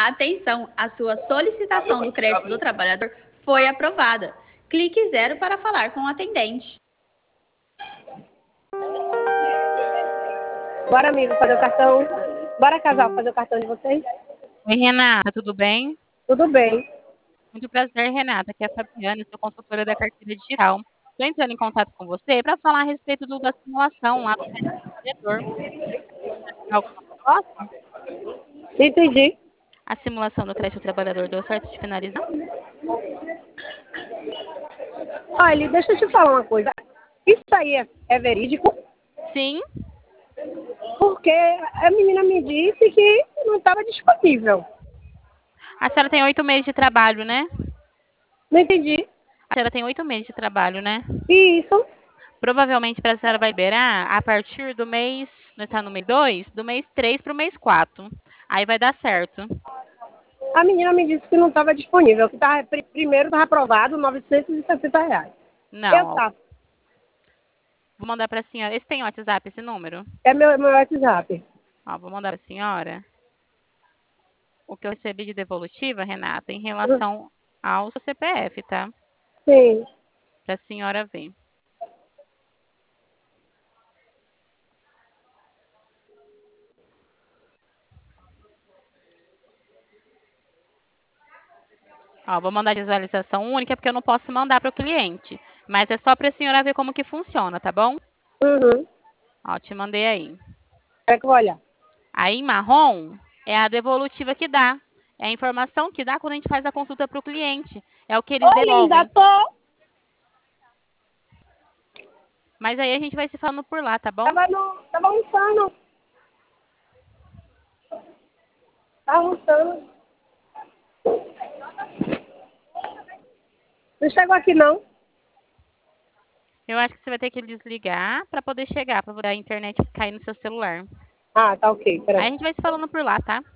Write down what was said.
Atenção, a sua solicitação do crédito do trabalhador foi aprovada. Clique 0 para falar com o atendente. Bora, amigo, fazer o cartão. Bora, casal, fazer o cartão de vocês? Oi, Renata, tudo bem? Tudo bem. Muito prazer, Renata. Aqui é a Fabiana, sou consultora da carteira digital. Estou entrando em contato com você para falar a respeito da simulação lá do crédito do trabalhador. Alguma proposta? Entendi. A simulação do crédito do trabalhador deu certo de finalizar? Olha, deixa eu te falar uma coisa. Isso aí é verídico? Sim. Porque a menina me disse que não estava disponível. A senhora tem 8 meses de trabalho, né? Não entendi. A senhora tem 8 meses de trabalho, né? Isso. Provavelmente a senhora vai liberar a partir do mês, não está no mês 2, do mês 3 para o mês 4. Aí vai dar certo. A menina me disse que não estava disponível, que primeiro estava aprovado R$ 960. Eu Não, ó, tá. vou mandar para a senhora. Esse tem WhatsApp, esse número? É meu WhatsApp. Ó, vou mandar para a senhora o que eu recebi de devolutiva, Renata, em relação ao seu CPF, tá? Sim. Para a senhora ver. Ó, vou mandar visualização única porque eu não posso mandar para o cliente. Mas é só para a senhora ver como que funciona, tá bom? Uhum. Ó, te mandei aí. É que eu vou olhar. Aí, em marrom, é a devolutiva que dá. É a informação que dá quando a gente faz a consulta para o cliente. É o que eles Oi, linda, devolvem. tô. Mas aí a gente vai se falando por lá, tá bom? Tava almoçando. Tava almoçando. Não chegou aqui, não. Eu acho que você vai ter que desligar para poder chegar, para a internet cair no seu celular. Ah, tá ok. Aí a Peraí. gente vai se falando por lá, tá?